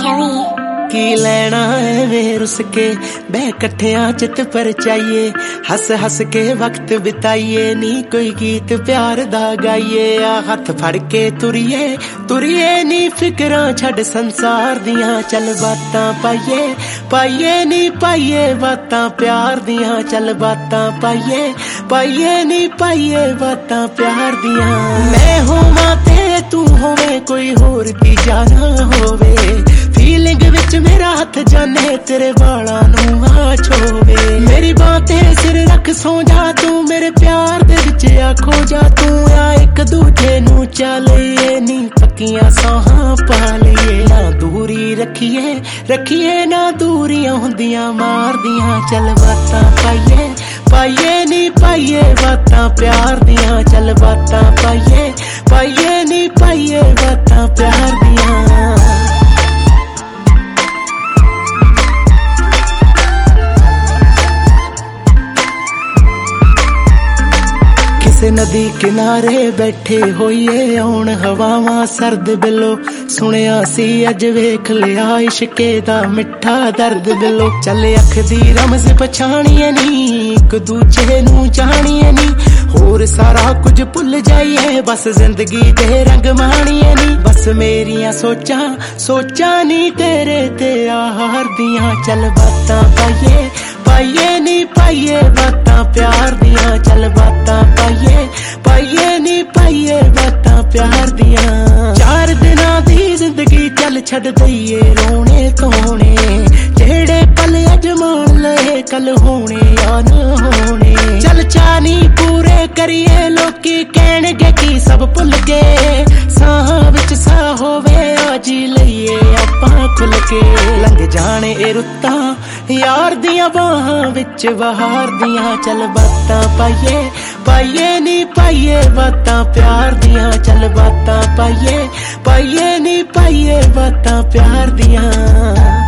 Kelly की लैना है रुस के बह कट्ठियां चित पर चाहिए हस हस के वक्त बिताइए नी कोई गीत प्यार दा गाइए आ हथ फड़ के तुरिए तुरिए नी फिक्रां छड़ संसार दियां चल बातां पाइए पाइए नी पाइए बातां प्यार दियां चल बातां पाइए पाइए नी पाइए बातां प्यार दियां मैं होवां ते तू होवे कोई होर की जाना होवे फीलिंग विच मेरा हथ जाने तेरे बाला नू आ छोवे मेरी बातें सिर रख सो जा तू मेरे प्यार दे विच आ खो जा तू आ एक दूजे नू चलिए नी पक्कियां साहां पा लईए ना दूरी रखिए रखिए ना दूरियां हुंदियां मार दियां चल बातां पाइए पाइए नी पाइए बातां प्यार दियां चल बातां पाइए पाइए नी पाइए बातां प्यार दियां नदी किनारे बैठे होइए आउण हवावां सर्द बिलो सुनिया सी अज वेख लिया इश्के दा मिठा दर्द बिलो चल अख दी रमज पछाणिए नी एक दूजे नू जानिए नी होर सारा कुछ भुल जाइए बस जिंदगी दे रंग माणिए नी बस मेरियां सोचा नी तेरे ते हार दियां चल बातां पाइए पाइए नी पाइए बातां प्यार दियां चल बातां पाइए पाइए नी पाइए बातां प्यार दियां 4 दिनां दी जिंदगी चल छड़ दईए रोने धोने जेड़े पल अज मान लए कल होने या न होने चल चानी पूरे करिए लोकी कहणगे की सब भुल गए साह विच साह होवे जी लईए आपां खुल के लंघ जाने ए रुत्तां यार दियां बाहां विच बहार दियां चल बातां पाइए पाइए नी पाइए बातां प्यार दियां चल बातां पाइए पाइए नी पाइए बातां प्यार दियां